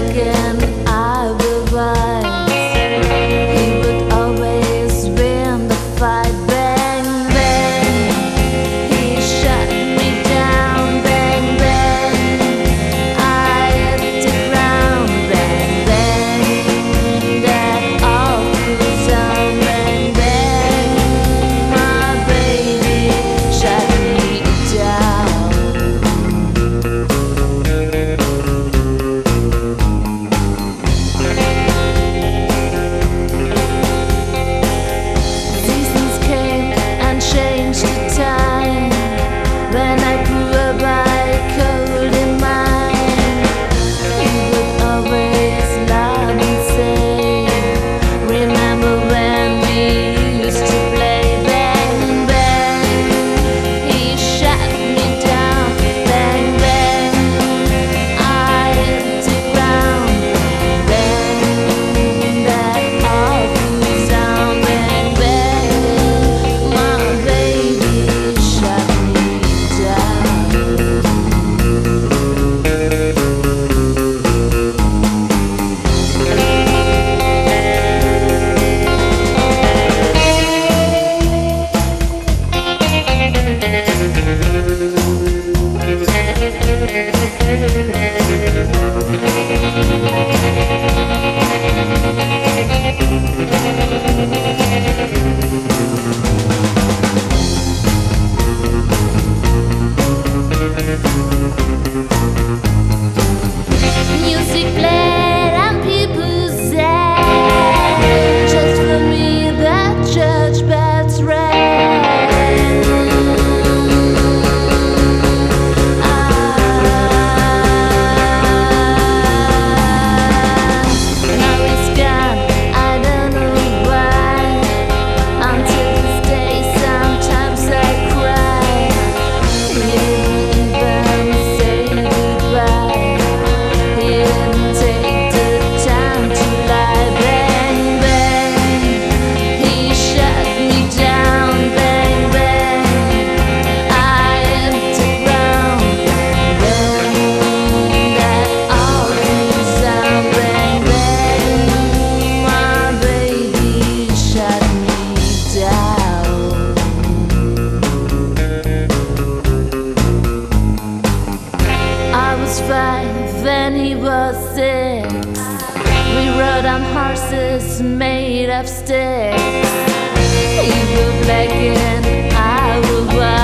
black and I will white. He would always win the fight. Bang, bang, he shut me down. Bang, bang, I hit the ground. Bang, bang, that awful sound. Bang, bang, my baby shut me down. Seasons came and changed the time. When I grew up, I cold in mind. He would always laugh and say, "Remember when we used to play?" Bang, bang, he shut me down. Bang, bang, I hit the ground. Bang, that awful sound. Bang, bang, my baby shut me Music played and people sang. Just for me, the church bells rang. Now it's gone, I don't know why. Until this day, sometimes I cry. He didn't even say goodbye. He didn't take the time to lie. Bang, bang, he shut me down. Bang, bang, I hit the ground. Bang, that awful sound. Bang, bang, my baby shut me down. I was 5 and he was 6. We rode on horses made of sticks. He was black and I was white.